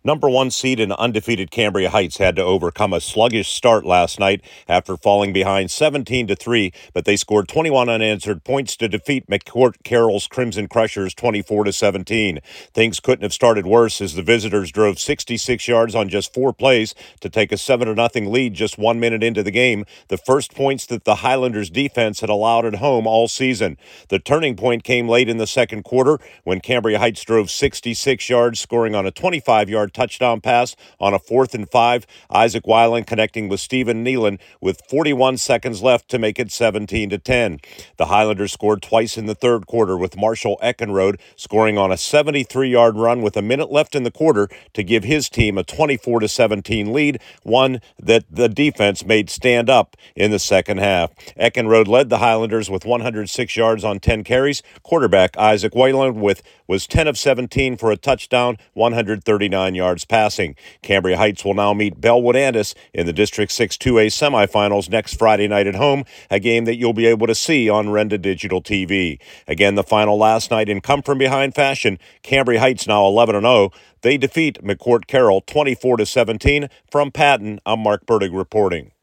Number one seed and undefeated Cambria Heights had to overcome a sluggish start last night after falling behind 17-3, but they scored 21 unanswered points to defeat McCourt Carroll's Crimson Crushers 24-17. Things couldn't have started worse as the visitors drove 66 yards on just 4 plays to take a 7-0 lead just 1 minute into the game, the first points that the Highlanders defense had allowed at home all season. The turning point came late in the second quarter when Cambria Heights drove 66 yards, scoring on a 25-yard touchdown pass on a 4th and 5. Isaac Weiland connecting with Stephen Nealon with 41 seconds left to make it 17-10. The Highlanders scored twice in the third quarter with Marshall Eckenrode scoring on a 73-yard run with a minute left in the quarter to give his team a 24-17 lead, one that the defense made stand up in the second half. Eckenrode led the Highlanders with 106 yards on 10 carries. Quarterback Isaac Weiland was 10 of 17 for a touchdown, 139 yards passing. Cambria Heights will now meet Bellwood Andis in the District 6 2A semifinals next Friday night at home, a game that you'll be able to see on Renda Digital TV. Again, the final last night in come-from-behind fashion, Cambria Heights now 11-0. They defeat McCourt Carroll 24-17. From Patton, I'm Mark Burdig reporting.